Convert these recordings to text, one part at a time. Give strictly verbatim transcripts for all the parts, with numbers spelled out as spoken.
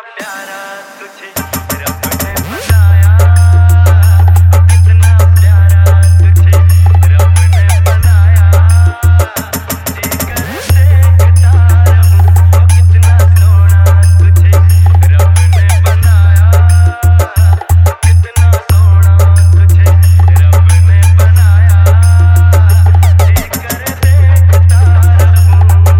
प्यारा तुझे रब ने बनाया, कितना प्यारा तुझे रब ने बनाया। जी कर देखता रहूं, ओ कितना सोना तुझे रब ने बनाया, कितना सोना तुझे रब ने बनाया। जी कर देखता रहूं।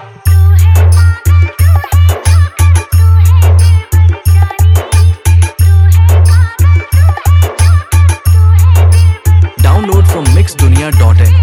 Download from mix dunia dot in.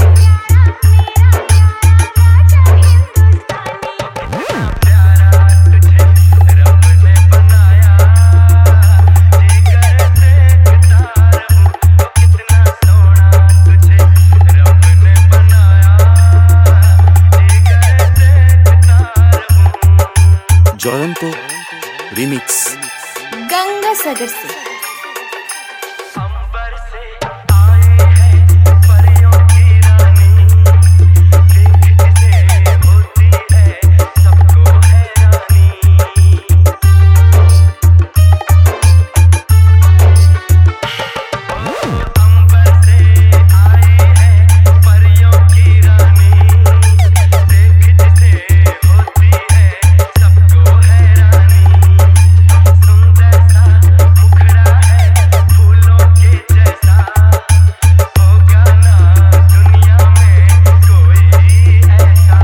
Joyanto remix. Ganga Sagar से अंबर से आए हैं परियों की रानी, देख जिसे होती है सबको हैरानी। अंबर से आए हैं परियों की रानी, देख जिसे होती है सबको हैरानी। सुंदर सा मुखड़ा है फूलों के जैसा, होगा ना दुनिया में कोई ऐसा।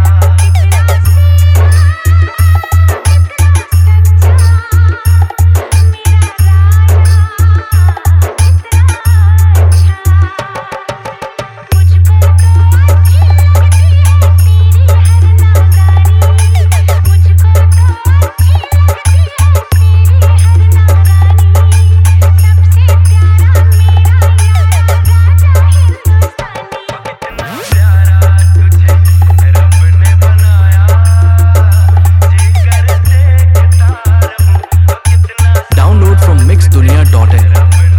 Download from mix dunia dot in.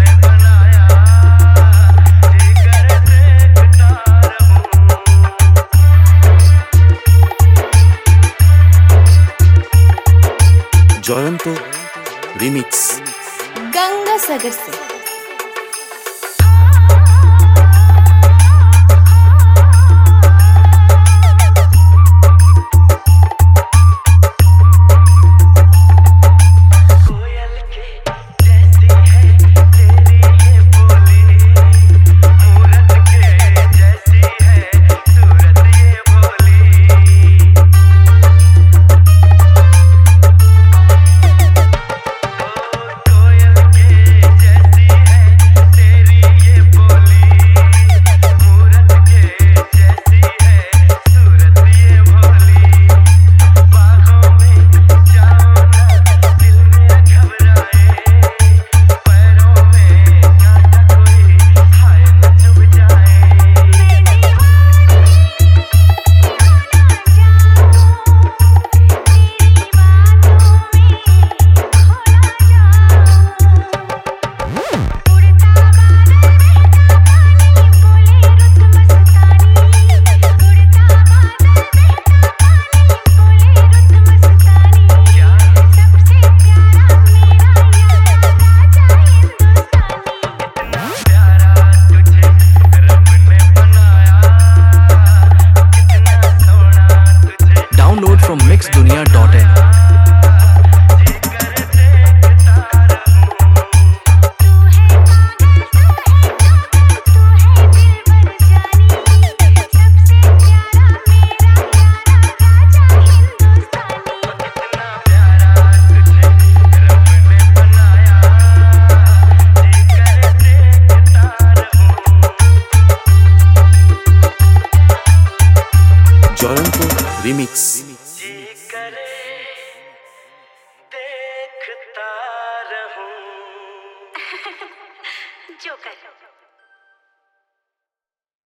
Joyanto remix. Ganga Sagar से कोयल के जैसी है तेरी ये बोली, मूरत के जैसी है सूरत ये भोली। कोयल के जैसी है तेरी ये बोली, मूरत के जैसी है सूरत ये भोली। बाहों में जाओ ना दिल मेरा घबराए, पैरों में कांटा कोई हाय न चुभ जाए। प्यारा तुझे रब ने बनाया, कितना सोना तुझे Download from mix dunia dot in. जी कर देखता रहूं। कितना प्यारा तुझे रब ने बनाया, जी कर देखता रहूं। Joyanto remix. जी करे देखता रहूं। जो कर